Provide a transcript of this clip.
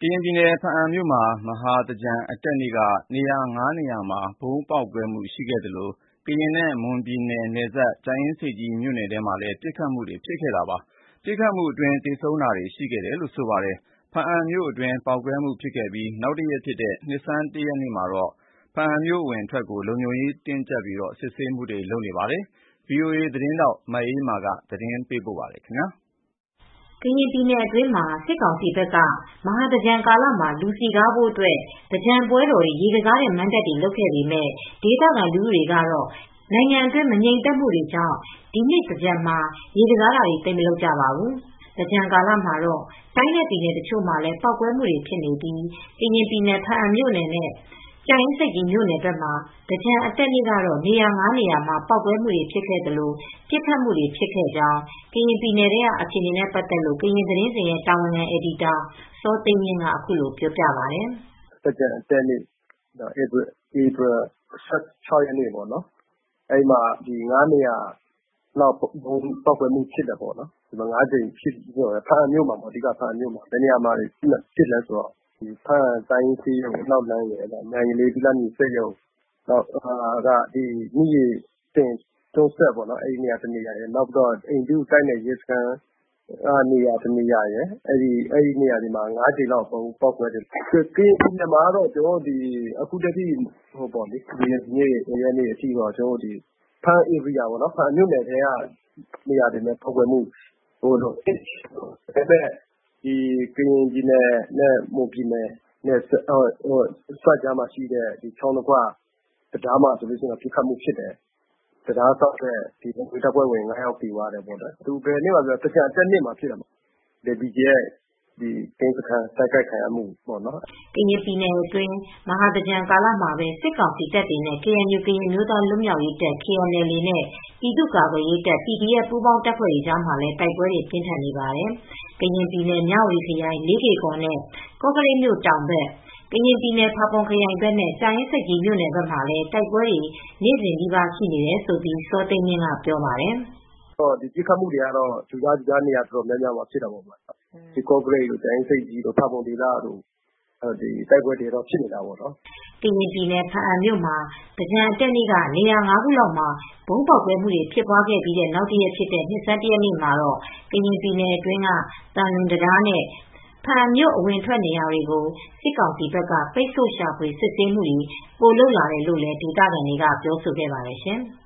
ရင်ပြည်နယ် ဘားအံမြို့မှာ မဟာသင်္ကြန်အတက်နေ့က နေရာ ၅ နေရာမှာ ဗုံးပေါက်ကွဲမှုရှိခဲ့သလို ကရင်နဲ့ မွန်ပြည်နယ်နယ်စပ် ကြာအင်းဆိပ်ကြီးမြို့နယ်ထဲမှာလည်း ပစ်ခတ်မှုတွေဖြစ်ခဲ့တာပါ။ ပစ်ခတ်မှုအတွင်း သေဆုံးတာတွေရှိခဲ့တယ်လို့ ဆိုပါတယ်။ ဘားအံမြို့အတွင်း ပေါက်ကွဲမှုဖြစ်ခဲ့ပြီး နောက်တရက်ဖြစ်တဲ့ နှစ်ဆန်း ၁ ရက်နေ့မှာတော့ ဘားအံမြို့အဝင်အထွက်ကို လုံခြုံရေးတင်းကြပ်ပြီး စစ်ဆေးမှုတွေလုပ်နေပါတယ်။ ဗွီအိုအေသတင်းထောက် မအေးအေးမာက သတင်းပေးပို့ထားပါတယ်။ကရင်ပြည်နယ်အတွင်းမှာ စစ်ကောင်စီဘက်က မဟာသင်္ကြန်ကာလမှာ လူစည်ကားဖို့အတွက် သင်္ကြန်ပွဲတော်တွေ ရေကစားတဲ့မဏ္ဍပ်တွေလုပ်ခဲ့ပေမဲ့ ဒေသခံလူထုတွေကတော့ နိုင်ငံတွင်း မငြိမ်သက်မှုတွေကြောင့် ဒီနှစ်သင်္ကြန်မှာ ရေကစားတာတွေ သိပ်မလုပ်ကြပါဘူး။ သင်္ကြန်ကာလမှာတော့ တိုင်းနဲ့ပြည်နယ်တချို့မှာလည်း ပေါက်ကွဲမှုတွေဖြစ်နေပြီး ကရင်ပြည်နယ် ဘားအံမြို့နယ်နဲ့ ကြာအင်းဆိပ်ကြီးမြို့နယ်ဘက်မှာ သင်္ကြန်အတက်နေ့ကတော့ နေရာ ၅ နေရာမှာ ပေါက်ကွဲမှုတွေဖြစ်ခဲ့သလို ပစ်ခတ်မှုတွေဖြစ်ခဲ့ကြောင်း ကရင်ပြည်နယ်ထဲက အခြေအနေနဲ့ပတ်သက်လို့ ကရင်သတင်းစဉ်ရဲ့တာဝန်ခံအယ်ဒီတာ စောသိန်းမြင့်က အခုလိုပြောပြပါတယ်။ "သင်္ကြန်အတက်နေ့ ဧပြီ ၁၆ ရက်နေ့ပေါ့နော်။ အဲဒီမှာ ၅ နေရာလောက် ဗုံးပေါက်ကွဲမှုဖြစ်တယ်ပေါ့နော်။ ၅ ကြိမ်ဖြစ်တယ်။ ဘားအံမြို့မှာပေါ့။ ဘယ်နေရာမှာဖြစ်လဲဆိုတော့ ဘားအံတိုင်းရင်းဆေးရုံအနောက်လမ်းရယ်၊ မြိုင်လေး ဘိလပ်မြေစက်ရုံ၊ မီးရည်တင်တွန်းစက်ပေါ့နော်။ အဲဒီနေရာတနေရာရယ်၊ အိမ်ဖြူတိုက်နယ်ရဲစခန်းနေရာတနေရာရယ်။ အဲဒီနေရာတွေမှာ ၅ ကြိမ်လောက် ဗုံးပေါက်ကွဲတယ်။ ကရင်ပြည်နယ်မှာတော့ အခုထက်ထိ ဒီနေ့ ၁ ရက်နေ့အထိတော့ ဘားအံမြို့နယ်ထဲကနေရာတွေမှာ ပေါက်ကွဲမှုဖြစ်တယ်။ ဒါပေမဲ့ ကရင်ပြည်နယ်နဲ့ မွန်ပြည်နယ်နယ်စပ်ကြားမှာရှိတဲ့ ချောင်းနှစ်ခွတံတားမှာဆိုရင် ပစ်ခတ်မှုဖြစ်တယ်။ တံတားစောင့်တဲ့ လုံခြုံရေးတပ်ဖွဲ့ဝင် ၅ ယောက်သေသွားတယ်။ ဘယ်နေ့မှာလဲဆိုတော့ သင်္ကြန်အတက်နေ့မှာဖြစ်တာ။ BGF ကင်းစခန်းတိုက်ခိုက်ခံရမှုပေါ့နော်။ " ကရင်ပြည်နယ်အတွင်း မဟာသင်္ကြန်ကာလမှာပဲ စစ်ကောင်စီတပ်တွေနဲ့ KNU ကရင်အမျိုးသားလွတ်မြောက်ရေးတပ် KNLA နဲ့ ပြည်သူ့ကာကွယ်ရေးတပ် PDF ပူးပေါင်းတပ်ဖွဲ့တွေကြားမှာလည်း တိုက်ပွဲတွေပြင်းထန်နေပါတယ်။ ကရင်ပြည်နယ် မြဝတီခရိုင် လေးကေ့ကော်နဲ့ ကော့ကရိတ်မြို့တောင်ဘက် ကရင်ပြည်နယ် ဖာပွန်ခရိုင်ဘက်နဲ့ ကြာအင်းဆိပ်ကြီးမြို့နယ်ဘက်မှာလည်း တိုက်ပွဲတွေ နေ့စဉ်နီးပါးရှိနေတယ်လို့ စောသိန်းမြင့်ကပြောပါတယ်။ "ပစ်ခတ်မှုတွေကတော့ ကြိုကြားနေရာတော်တော်များများမှာဖြစ်တာပေါ့။ ကော့ကရိတ်တို့ ကြာအင်းဆိပ်ကြီးတို့ ဖာပွန်ဒေသတို့ တိုက်ပွဲတွေတော့ဖြစ်နေတာပေါ့နော်။ " ကရင်ပြည်နယ် ဘားအံမြို့မှာ သင်္ကြန်အတက်နေ့က နေရာ ၅ ခုလောက်မှာ ဗုံးပေါက်ကွဲမှုတွေဖြစ်ပွားခဲ့ပြီးနောက်တရက်ဖြစ်တဲ့ နှစ်ဆန်း ၁ ရက်နေ့မှာတော့ ကရင်ပြည်နယ်အတွင်းက သံလွင်တံတားနဲ့ ဘားအံမြို့အဝင်အထွက်နေရာတွေကို စစ်ကောင်စီဘက်က ပိတ်ဆို့ရှာဖွေ စစ်ဆေးမှုတွေ ပိုလုပ်လာတယ်လို့လည်း ဒေသခံတွေက ပြောဆိုခဲ့ပါတယ်ရှင်။